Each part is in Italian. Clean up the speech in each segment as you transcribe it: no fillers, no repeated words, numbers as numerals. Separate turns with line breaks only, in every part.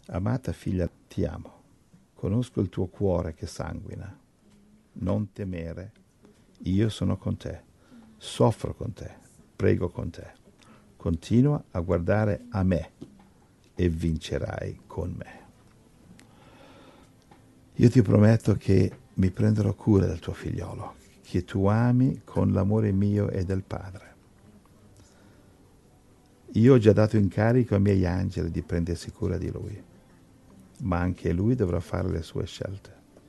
Amata figlia, ti amo. Conosco il tuo cuore che sanguina. Non temere, io sono con te. Soffro con te, prego con te. Continua a guardare a me e vincerai con me. Io ti prometto che mi prenderò cura del tuo figliolo, che tu ami con l'amore mio e del Padre. Io ho già dato incarico ai miei angeli di prendersi cura di lui, ma anche lui dovrà fare le sue scelte.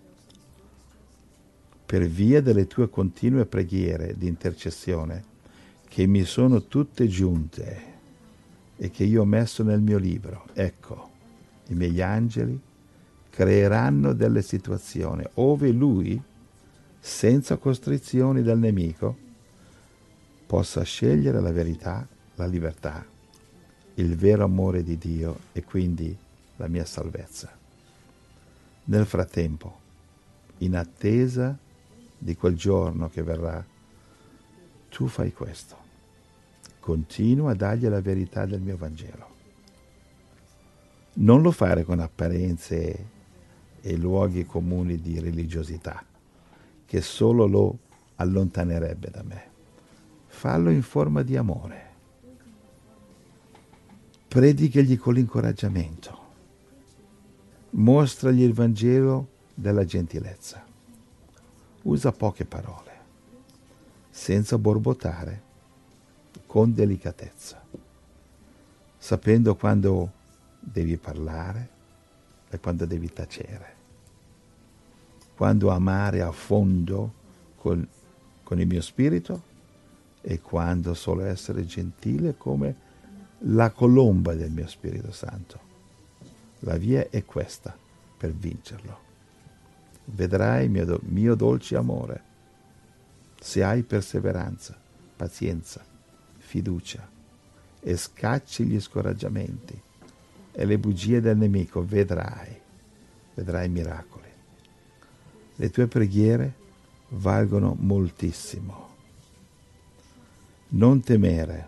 Per via delle tue continue preghiere di intercessione, che mi sono tutte giunte e che io ho messo nel mio libro, ecco, i miei angeli creeranno delle situazioni ove lui, senza costrizioni del nemico, possa scegliere la verità, la libertà, il vero amore di Dio e quindi la mia salvezza. Nel frattempo, in attesa di quel giorno che verrà, tu fai questo. Continua a dargli la verità del mio Vangelo. Non lo fare con apparenze e luoghi comuni di religiosità, che solo lo allontanerebbe da me. Fallo in forma di amore. Predichagli con l'incoraggiamento. Mostragli il Vangelo della gentilezza. Usa poche parole, senza borbottare, con delicatezza, sapendo quando devi parlare e quando devi tacere, quando amare a fondo con il mio spirito e quando solo essere gentile come la colomba del mio Spirito Santo. La via è questa per vincerlo. Vedrai mio dolce amore, se hai perseveranza, pazienza, fiducia e scacci gli scoraggiamenti e le bugie del nemico, vedrai miracoli. Le tue preghiere valgono moltissimo. Non temere.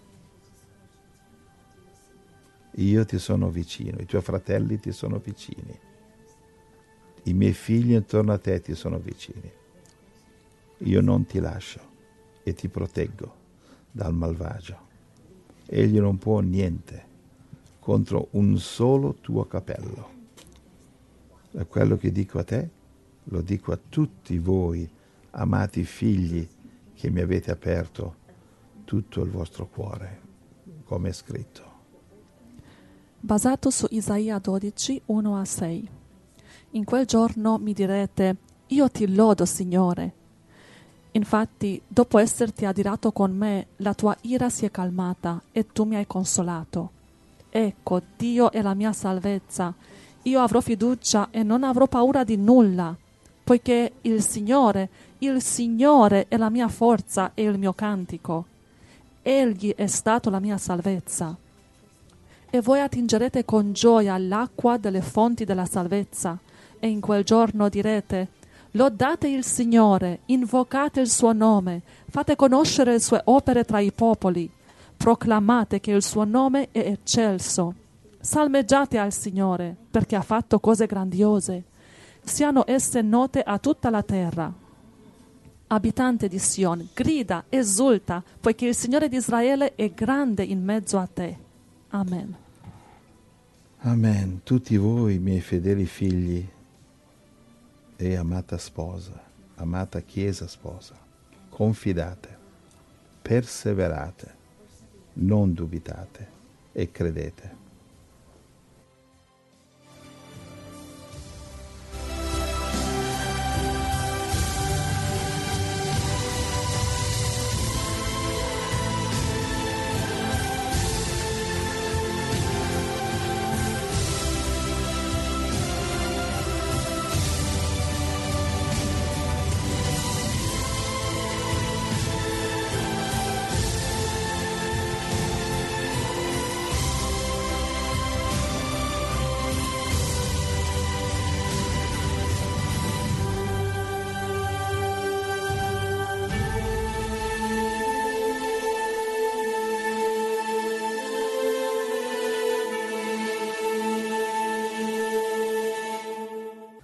Io ti sono vicino, i tuoi fratelli ti sono vicini, i miei figli intorno a te ti sono vicini. Io non ti lascio e ti proteggo dal malvagio. Egli non può niente contro un solo tuo capello. E quello che dico a te, lo dico a tutti voi, amati figli, che mi avete aperto tutto il vostro cuore, come è scritto.
Basato su Isaia 12, 1-6. In quel giorno mi direte: io ti lodo, Signore. Infatti, dopo esserti adirato con me, la tua ira si è calmata e tu mi hai consolato. Ecco, Dio è la mia salvezza. Io avrò fiducia e non avrò paura di nulla, poiché il Signore è la mia forza e il mio cantico. Egli è stato la mia salvezza. E voi attingerete con gioia l'acqua delle fonti della salvezza, e in quel giorno direte: lodate il Signore, invocate il suo nome, fate conoscere le sue opere tra i popoli, proclamate che il suo nome è eccelso. Salmeggiate al Signore, perché ha fatto cose grandiose. Siano esse note a tutta la terra. Abitante di Sion, grida, esulta, poiché il Signore di Israele è grande in mezzo a te. Amen.
Amen. Tutti voi, miei fedeli figli e amata sposa, amata Chiesa sposa, confidate, perseverate, non dubitate e credete.